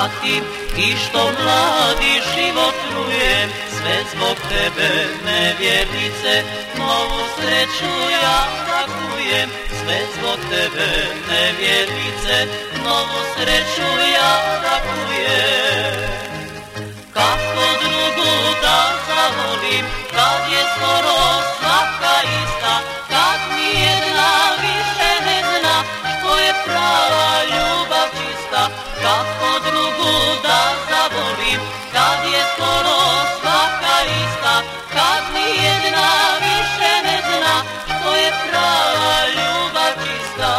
patim i što mladi život trujem, sve zbog tebe, nevjernice, novu sreću ja takujem. Sve zbog tebe, nevjernice, novu sreću ja takujem. Kako drugu da zavolim, kad je skoro svaka ista, kad nijedna više ne zna što je prava ljubav čista. Kako drugu da zavolim, kad je skoro svaka ista, kad nijedna više ne zna što je prava ljubav čista.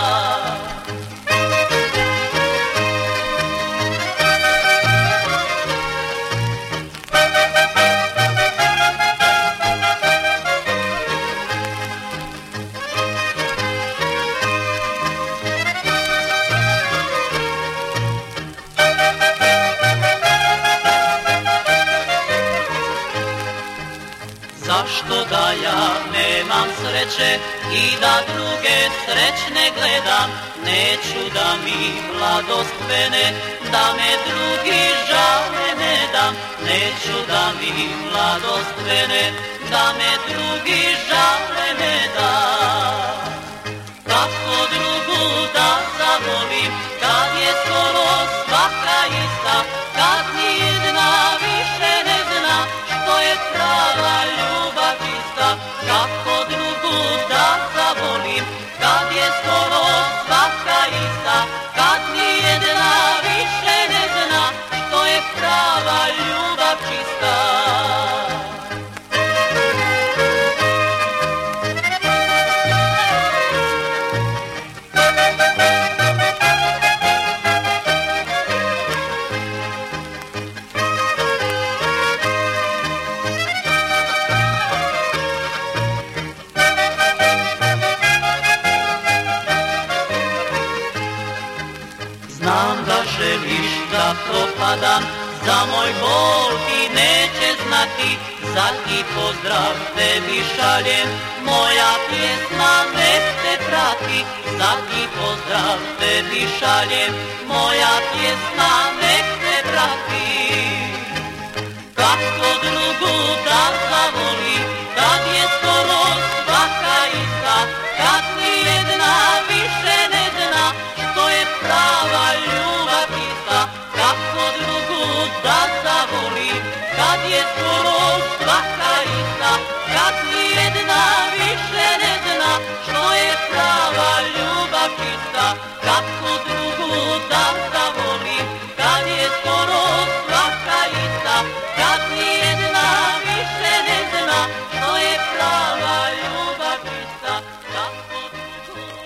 Zašto da ja nemam sreće i da druge srećne gledam? Neću da mi mladost vene, da me drugi žale ne dam. Neću da mi mladost vene, da me drugi žale ne dam. Kako drugu da zavolim, kad je skoro svaka ista, kad nijedna više ne zna što je prava ljubav čista. Kako drugu da zavolim, kad je skoro svaka ista, kad nijedna više ne zna što je prava ljubav čista. Znam da želiš da propadam, za moj bol ti neće znati. Zadnji pozdrav tebi šaljem, moja pjesma nek te prati. Zadnji pozdrav tebi šaljem, moja pjesma nek te prati. Kako drugu